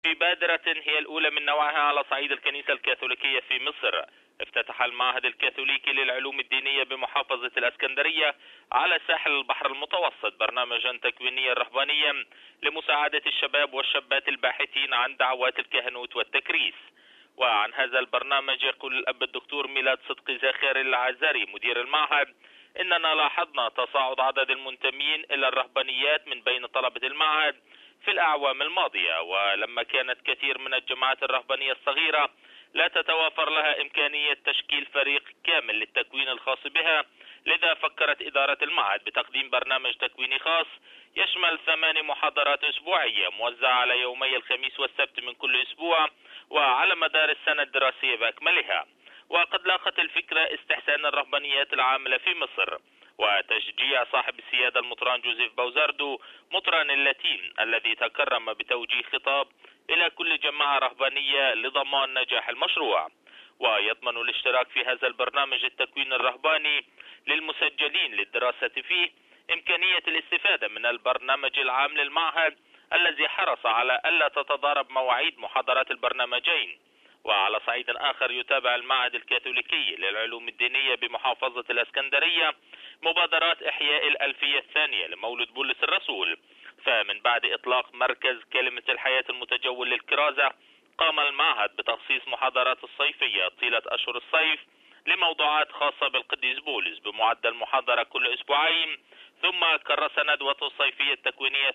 في بادرة هي الأولى من نوعها على صعيد الكنيسة الكاثوليكية في مصر، افتتح المعهد الكاثوليكي للعلوم الدينية بمحافظة الإسكندرية على ساحل البحر المتوسط برنامجا تكوينيا رهبانيا لمساعدة الشباب والشابات الباحثين عن دعوات الكهنوت والتكريس. وعن هذا البرنامج يقول الأب الدكتور ميلاد صدقي زاخر العزاري مدير المعهد: إننا لاحظنا تصاعد عدد المنتمين إلى الرهبانيات من بين طلبة المعهد في الأعوام الماضية، ولما كانت كثير من الجماعات الرهبانية الصغيرة لا تتوافر لها إمكانية تشكيل فريق كامل للتكوين الخاص بها، لذا فكرت إدارة المعهد بتقديم برنامج تكويني خاص يشمل 8 محاضرات أسبوعية موزعة على يومي الخميس والسبت من كل أسبوع وعلى مدار السنة الدراسية بأكملها. وقد لاقت الفكرة استحسان الرهبانيات العاملة في مصر وتشجيع صاحب السيادة المطران جوزيف بوزاردو مطران اللاتين الذي تكرم بتوجيه خطاب إلى كل جماعة رهبانية لضمان نجاح المشروع. ويضمن الاشتراك في هذا البرنامج التكوين الرهباني للمسجلين للدراسة فيه إمكانية الاستفادة من البرنامج العام للمعهد الذي حرص على ألا تتضارب مواعيد محاضرات البرنامجين. وعلى صعيد آخر يتابع المعهد الكاثوليكي للعلوم الدينية بمحافظة الإسكندرية مبادرات إحياء الألفية الثانية لمولد بولس الرسول، فمن بعد إطلاق مركز كلمة الحياة المتجول للكرازة قام المعهد بتخصيص محاضرات الصيفية طيلة أشهر الصيف لموضوعات خاصة بالقديس بولس بمعدل محاضرة كل أسبوعين، ثم كرس ندوة الصيفية التكوينية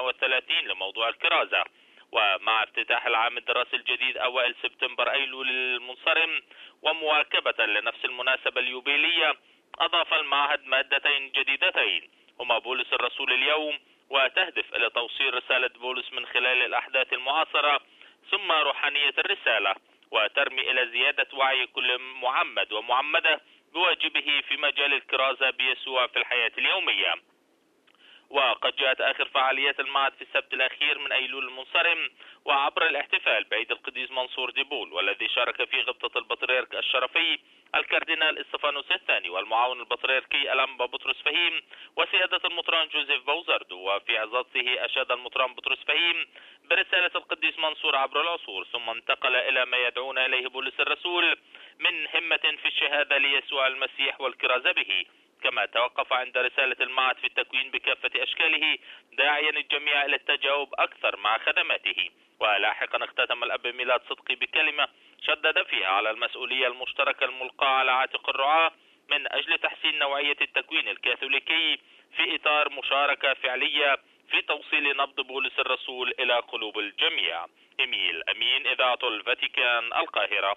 38 لموضوع الكرازة. ومع افتتاح العام الدراسي الجديد أوائل سبتمبر أيلول المنصرم ومواكبة لنفس المناسبة اليوبيلية أضاف المعهد مادتين جديدتين هما بولس الرسول اليوم، وتهدف إلى توصيل رسالة بولس من خلال الأحداث المعاصرة، ثم روحانية الرسالة، وترمي إلى زيادة وعي كل معمد ومعمدة بواجبه في مجال الكرازة بيسوع في الحياة اليومية. وقد جاءت آخر فعاليات المعهد في السبت الأخير من أيلول المنصرم وعبر الاحتفال بعيد القديس منصور ديبول، والذي شارك في غبطة البطريرك الشرفي الكاردينال استفانوس الثاني والمعاون البطريركي الأنبا بطرس فهيم وسيادة المطران جوزيف بوزاردو. وفي عظته أشاد المطران بطرس فهيم برسالة القديس منصور عبر العصور، ثم انتقل إلى ما يدعونا إليه بولس الرسول من همة في الشهادة ليسوع المسيح والكرازة به. كما توقف عند رسالة المعهد في التكوين بكافة أشكاله داعيا الجميع إلى التجاوب أكثر مع خدماته. ولاحقا اختتم الأب ميلاد صدقي بكلمة شدد فيها على المسؤولية المشتركة الملقاة على عاتق الرعاة من أجل تحسين نوعية التكوين الكاثوليكي في إطار مشاركة فعلية في توصيل نبض بولس الرسول إلى قلوب الجميع. إميل أمين، إذاعة الفاتيكان، القاهرة.